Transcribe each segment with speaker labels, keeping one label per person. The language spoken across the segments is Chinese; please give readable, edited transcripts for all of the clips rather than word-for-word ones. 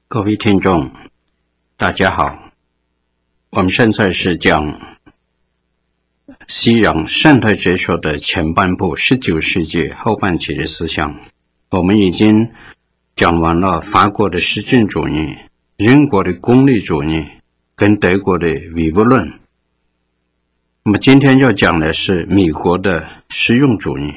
Speaker 1: 各位听众，大家好。我们现在是讲西洋现代哲学的前半部，19世纪后半期的思想。我们已经讲完了法国的实证主义、英国的功利主义跟德国的唯物论。那么今天要讲的是美国的实用主义。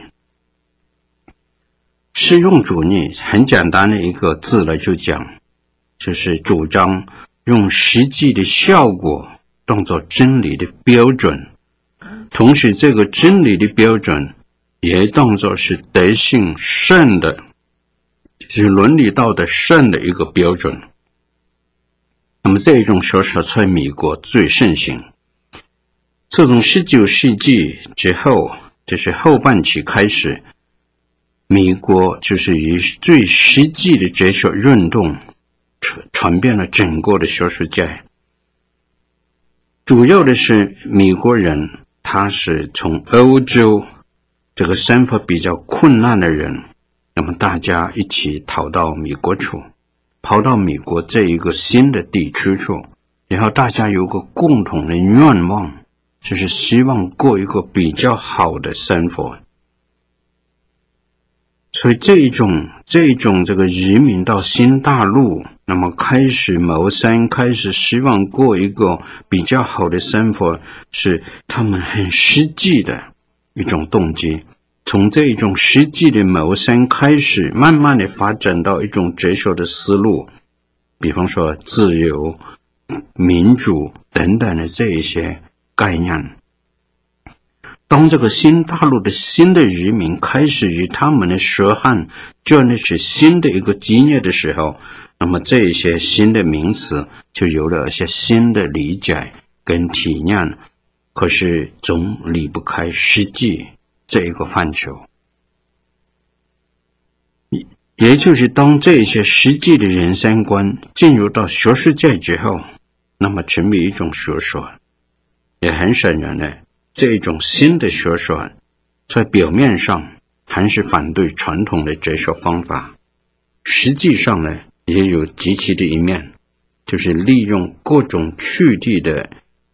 Speaker 1: 实用主义很简单的一个字来就讲，就是主张用实际的效果当作真理的标准，同时这个真理的标准也当作是德性圣的，就是伦理道德圣的一个标准。那么这种说法在美国最盛行。自从19世纪之后，就是后半期开始，美国就是以最实际的哲学运动传遍了整个的学术界。主要的是美国人，他是从欧洲这个生活比较困难的人，那么大家一起逃到美国去，跑到美国这一个新的地区去，然后大家有个共同的愿望，就是希望过一个比较好的生活。所以这种这个移民到新大陆，那么开始谋生，开始希望过一个比较好的生活，是他们很实际的一种动机。从这种实际的谋生开始，慢慢的发展到一种哲学的思路，比方说自由、民主等等的这一些概念。当这个新大陆的新的移民开始与他们的血汗建立起新的一个基业的时候，那么这一些新的名词就有了一些新的理解跟体验，可是总离不开实际这一个范畴。也就是当这些实际的人生观进入到学术界之后，那么成为一种学说。也很显然呢，这种新的学说在表面上还是反对传统的哲学方法，实际上呢也有积极的一面，就是利用各种具体的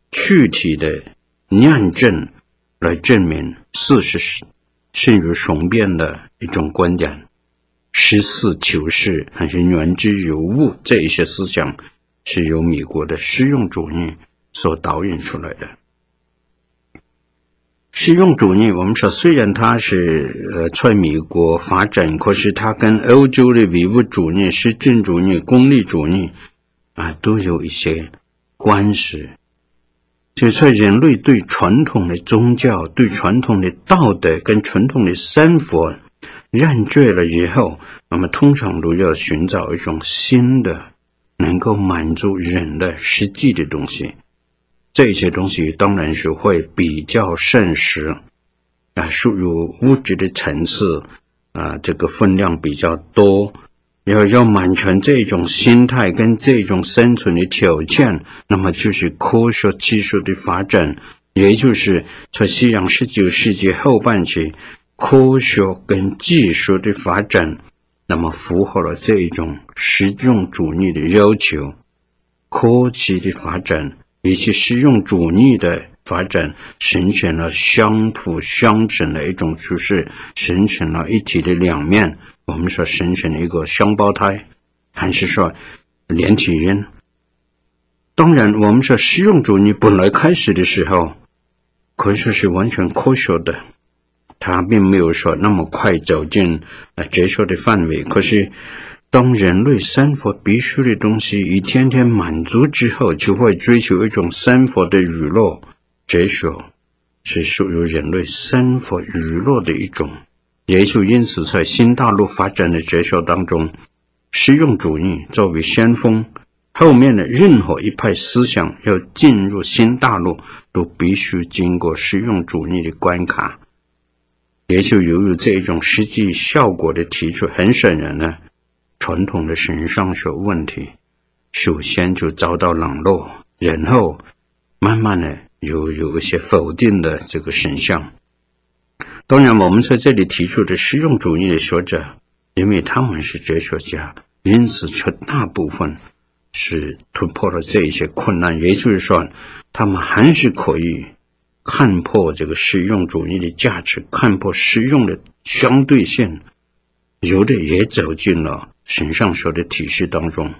Speaker 1: 验证来证明事实胜于雄辩的一种观点。实事求是还是言之有物，这一些思想是由美国的实用主义所导引出来的。实用主义我们说虽然它是在美国发展，可是它跟欧洲的唯物主义、实证主义、功利主义都有一些关系。就在人类对传统的宗教、对传统的道德跟传统的生活认罪了以后，那么通常都要寻找一种新的能够满足人的实际的东西。这些东西当然是会比较现实，属于物质的层次，这个分量比较多，要满全这种心态跟这种生存的条件，那么就是科学技术的发展，也就是在西洋19世纪后半期，科学跟技术的发展，那么符合了这种实用主义的要求。科技的发展以及实用主义的发展形成了相辅相成的一种趋势，形成了一体的两面，我们说形成了一个双胞胎，还是说连体婴。当然我们说实用主义本来开始的时候可以说是完全科学的，它并没有说那么快走进哲学的范围，可是当人类生活必须的东西一天天满足之后，就会追求一种生活的娱乐。哲学是属于人类生活娱乐的一种，也就因此在新大陆发展的哲学当中，实用主义作为先锋，后面的任何一派思想要进入新大陆都必须经过实用主义的关卡。也就由于这种实际效果的提出，很显然呢，传统的形上学问题首先就遭到冷落，然后慢慢的有一些否定的这个现象。当然我们在这里提出的实用主义的学者，因为他们是哲学家， 因此绝大部分是突破了这一些困难，也就是说他们还是可以看破这个实用主义的价值，看破实用的相对性，有的也走进了神上学的体系当中。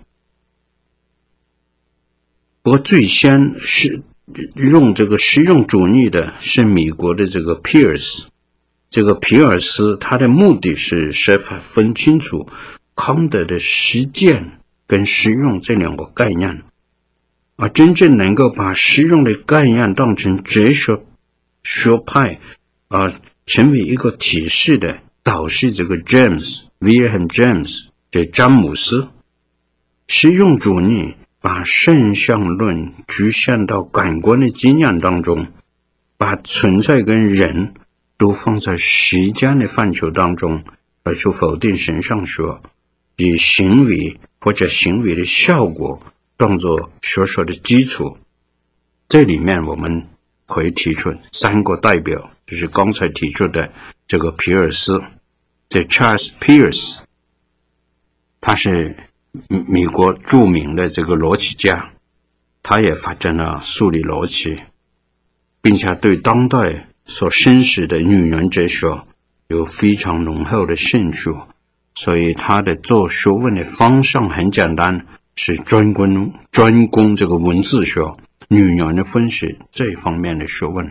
Speaker 1: 不过最先是用这个实用主义的是美国的这个皮尔斯，这个皮尔斯他的目的是设法分清楚康德的实践跟实用这两个概念，而真正能够把实用的概念当成哲学学派成为一个体系的导师，这个 Wilhelm James 这詹姆斯。实用主义把现象论局限到感官的经验当中，把存在跟人都放在时间的范畴当中，而去否定神上学，以行为或者行为的效果当作学说的基础。这里面我们可以提出三个代表，就是刚才提出的这个皮尔斯，这 Charles Peirce， 他是美国著名的这个逻辑家，他也发展了数理逻辑，并且对当代所深识的女人哲学有非常浓厚的兴趣，所以他的做学问的方向很简单，是专攻这个文字学、女人的分析这方面的学问。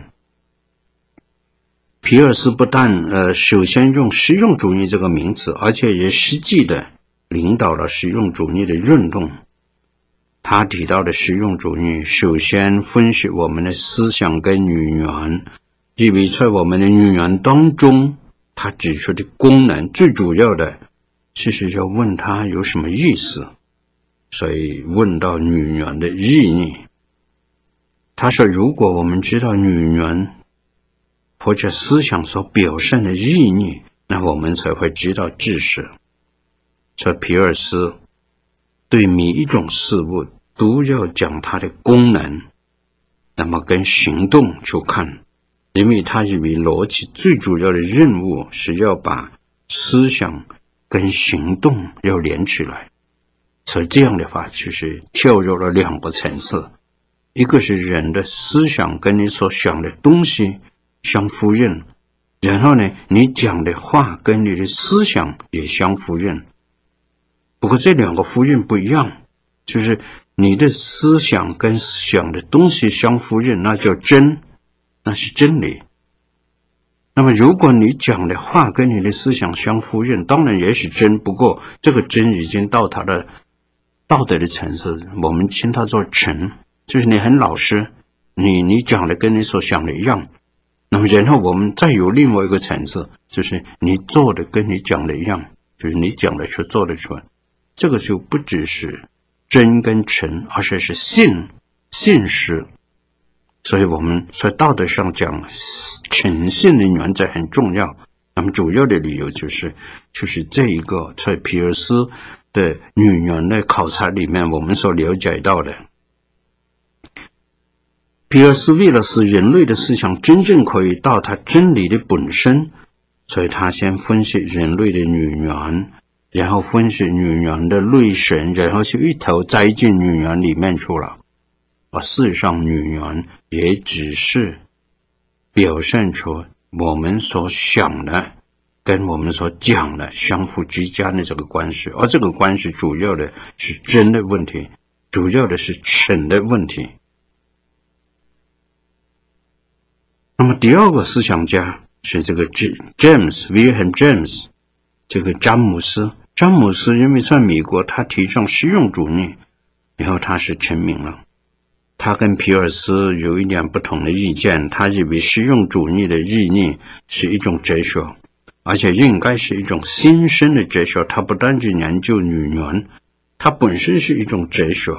Speaker 1: 皮尔斯不但首先用实用主义这个名词，而且也实际的领导了实用主义的运动。他提到的实用主义首先分析我们的思想跟语言，因为在我们的语言当中，他指出的功能最主要的其实要问他有什么意思，所以问到语言的意义。他说如果我们知道语言或者思想所表现的意义，那我们才会知道知识。所以皮尔斯对每一种事物都要讲它的功能，那么跟行动去看，因为他认为逻辑最主要的任务是要把思想跟行动要连起来。所以这样的话就是跳入了两个层次，一个是人的思想跟你所想的东西相呼应，然后呢，你讲的话跟你的思想也相呼应。不过这两个呼应不一样，就是你的思想跟想的东西相呼应，那叫真，那是真理。那么如果你讲的话跟你的思想相呼应，当然也是真，不过这个真已经到它的道德的层次，我们称它做诚，就是你很老实，你讲的跟你所想的一样。那么然后我们再有另外一个层次，就是你做的跟你讲的一样，就是你讲的去做的出来，这个就不只是真跟诚，而且是信实。所以我们在道德上讲诚信的原则很重要。那么主要的理由就是这一个在皮尔斯的女人的考察里面我们所了解到的。皮尔斯为了使人类的思想真正可以到它真理的本身，所以他先分析人类的语言，然后分析语言的类型，然后就一头栽进语言里面去了。而事实上语言也只是表现出我们所想的跟我们所讲的相互之间的这个关系，而这个关系主要的是真的问题，主要的是诚的问题。那么第二个思想家是这个 Wilhelm James， 这个詹姆斯因为在美国他提倡实用主义，然后他是成名了。他跟皮尔斯有一点不同的意见，他认为实用主义的意义是一种哲学，而且应该是一种新生的哲学，他不单只研究女人，它本身是一种哲学。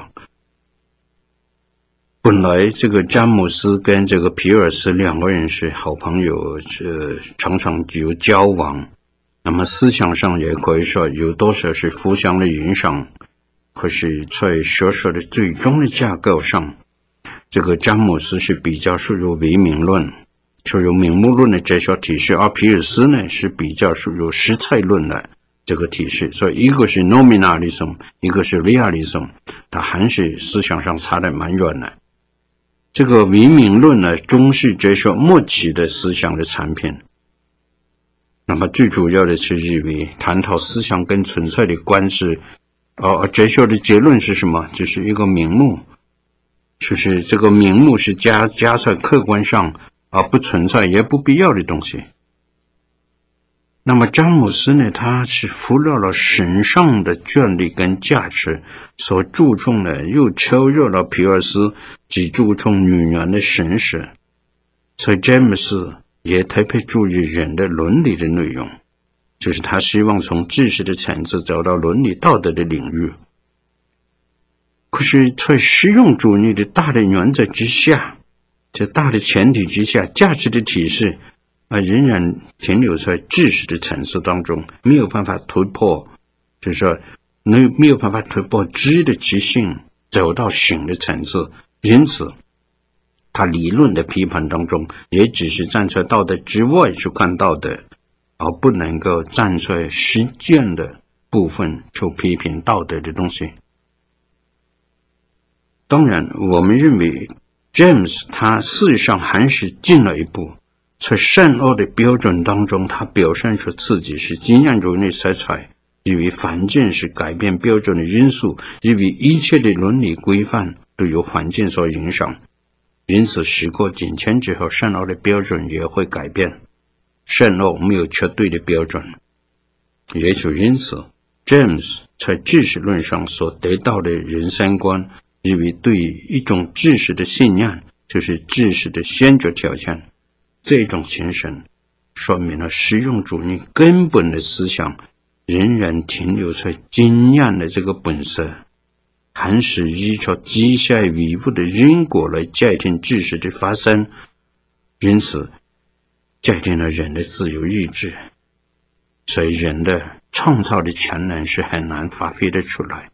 Speaker 1: 本来这个詹姆斯跟这个皮尔斯两个人是好朋友，常常有交往，那么思想上也可以说有多少是互相的影响。可是在学说的最终的架构上，这个詹姆斯是比较属于唯名论，属于名目论的哲学体系，而皮尔斯呢是比较属于实在论的这个体系。所以一个是 nominalism， 一个是 realism， 它还是思想上差得蛮远的。这个唯名论呢，中世哲学末期的思想的产品。那么最主要的是认为探讨思想跟纯粹的关系，哲学的结论是什么？就是一个名目，就是这个名目是加在客观上而不存在也不必要的东西。那么詹姆斯呢，他是忽略了神上的权利跟价值，所注重的又超越了皮尔斯只注重女人的神识。所以詹姆斯也特别注意人的伦理的内容，就是他希望从知识的层次走到伦理道德的领域。可是在实用主义的大的原则之下，这大的前提之下，价值的体系仍然停留在知识的层次当中，没有办法突破，就是说没有办法突破知的极性，走到行的层次。因此他理论的批判当中也只是站在道德之外去看道德，而不能够站在实践的部分去批评道德的东西。当然我们认为 James 他事实上还是进了一步，在善恶的标准当中，他表现出自己是经验主义色彩，因为环境是改变标准的因素，因为一切的伦理规范都由环境所影响，因此时过境迁之后，善恶的标准也会改变。善恶没有绝对的标准，也就因此 James 在知识论上所得到的人生观，因为对一种知识的信仰，就是知识的先决条件，这种精神说明了实用主义根本的思想仍然停留在经验的这个本色，还是依照机械唯物的因果来界定知识的发生，因此界定了人的自由意志，所以人的创造的潜能是很难发挥得出来。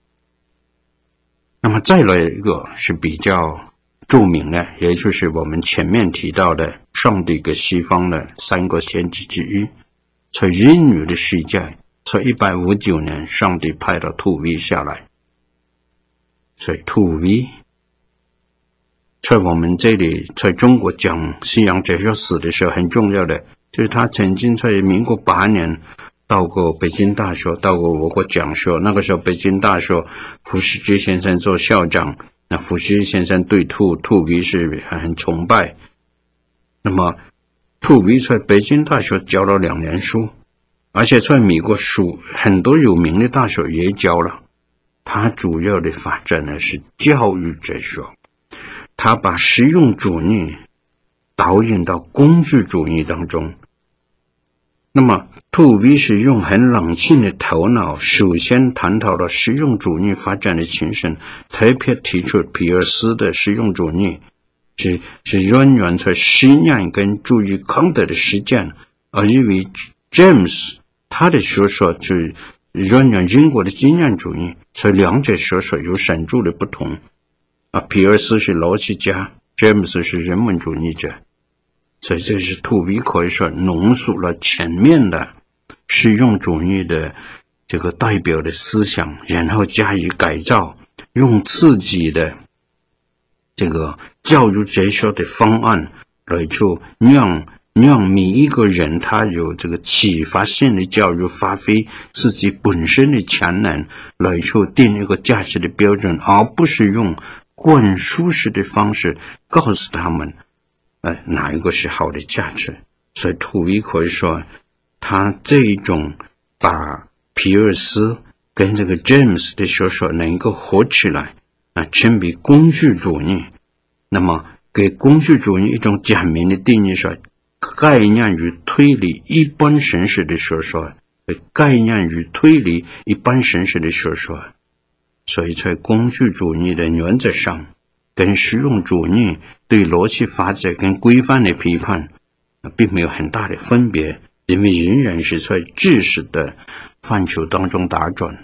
Speaker 1: 那么再来一个是比较著名的，也就是我们前面提到的上帝跟西方的三个先知之一。在人类的世界，在159年上帝派了土 V 下来，所以土 V 在我们这里在中国讲西洋哲学史的时候很重要的，就是他曾经在民国8年到过北京大学，到过我国讲学。那个时候北京大学傅士之先生做校长，那傅士之先生对土 V 是很崇拜。那么土 V 在北京大学教了2年书，而且在美国很多有名的大学也教了。他主要的发展呢是教育哲学，他把实用主义导引到工具主义当中。那么土 V 是用很冷静的头脑，首先探讨了实用主义发展的情形，特别提出皮尔斯的实用主义是源源在实验跟注意康德的实践，而因为 James 他的学说是源源英国的经验主义，所以两者学说有显著的不同。皮尔斯是逻辑家， James 是人文主义者，所以这是土 V 可以说浓缩了前面的实用主义的这个代表的思想，然后加以改造，用自己的这个教育哲学的方案来就让每一个人他有这个启发性的教育，发挥自己本身的潜能来去定一个价值的标准，而不是用灌输式的方式告诉他们哪一个是好的价值。所以土 V 可以说他这一种把皮尔斯跟这个 James 的学说能够合起来，称为工具主义。那么给工具主义一种简明的定义说，概念与推理一般形式的学说，概念与推理一般形式的学说。所以在工具主义的原则上，跟实用主义对逻辑法则跟规范的批判并没有很大的分别，因为仍然是在知识的范畴当中打转。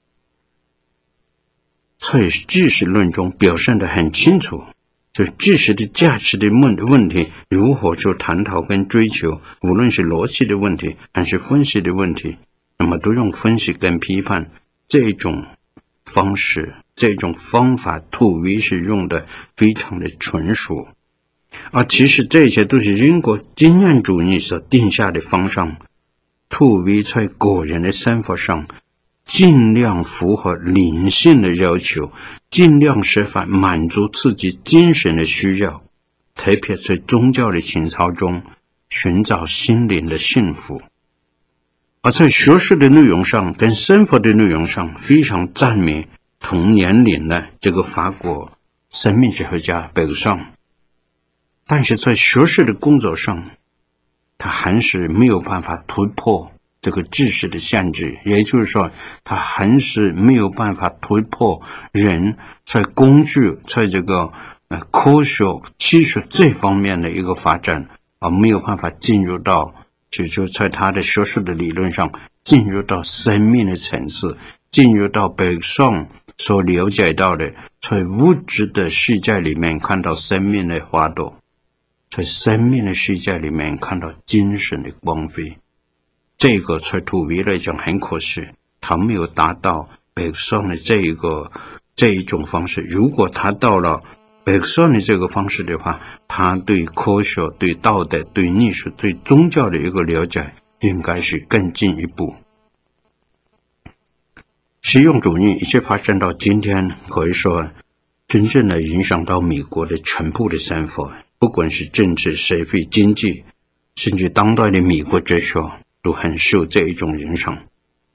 Speaker 1: 在知识论中表现得很清楚，就知识的价值的问题如何去探讨跟追求，无论是逻辑的问题还是分析的问题， 那么都用分析跟批判这种方式，这种方法土V是用的非常的纯熟，而其实这些都是英国经验主义所定下的方向。土V在个人的生活上尽量符合灵性的要求，尽量设法满足自己精神的需要，特别在宗教的情操中寻找心灵的幸福。而在学术的内容上跟生活的内容上非常赞美同年龄的这个法国生命学家贝克尚，但是在学术的工作上他还是没有办法突破这个知识的限制，也就是说他还是没有办法突破人在工具在这个科学技术这方面的一个发展，而没有办法进入到就在他的学术的理论上进入到生命的层次，进入到北宋所了解到的在物质的世界里面看到生命的花朵，在生命的世界里面看到精神的光辉。这个在土V来讲很可惜，他没有达到北宋的这一种方式。如果他到了北宋的这个方式的话，他对科学对道德对艺术对宗教的一个了解应该是更进一步。实用主义一直发展到今天，可以说真正的影响到美国的全部的生活，不管是政治社会经济，甚至当代的美国哲学都很受这一种影响。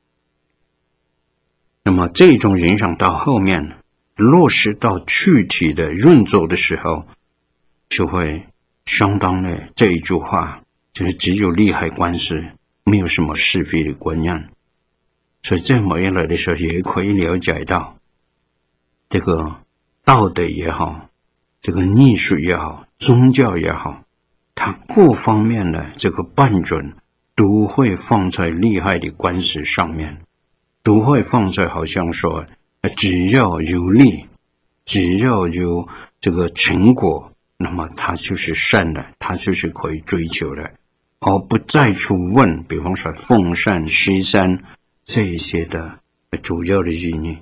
Speaker 1: 那么这一种影响到后面落实到具体的运作的时候，就会相当的这一句话，就是只有利害关系，没有什么是非的观念。所以这么一来的时候，也可以了解到这个道德也好，这个艺术也好，宗教也好，它各方面的这个判准都会放在利害的关系上面，都会放在好像说只要有利，只要有这个成果，那么它就是善的，它就是可以追求的，而不再去问比方说奉善施善这一些的主要的意义。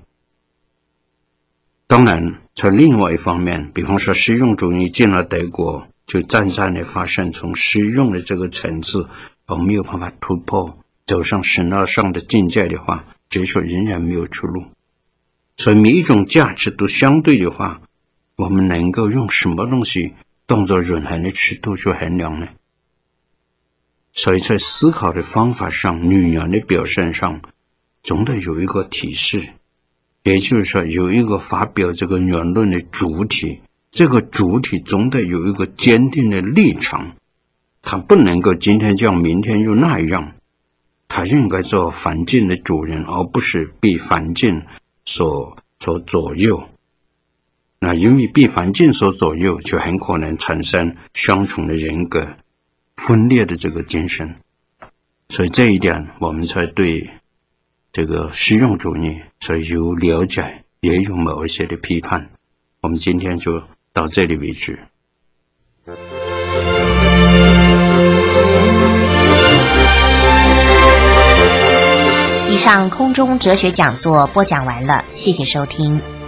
Speaker 1: 当然在另外一方面，比方说实用主义进了德国，就渐渐的发现从实用的这个层次而没有办法突破走上神而上的境界的话，哲学仍然没有出路。所以每一种价值都相对的话，我们能够用什么东西当作永恒的尺度去衡量呢？所以在思考的方法上，语言的表现上总得有一个体式，也就是说有一个发表这个言论的主体，这个主体总得有一个坚定的立场，他不能够今天这样明天又那样，他应该做环境的主人，而不是被环境所左右。那因为被环境所左右，就很可能产生双重的人格分裂的这个精神。所以这一点我们才对这个实用主义所以有了解，也有某一些的批判。我们今天就到这里为止。
Speaker 2: 以上空中哲学讲座播讲完了，谢谢收听。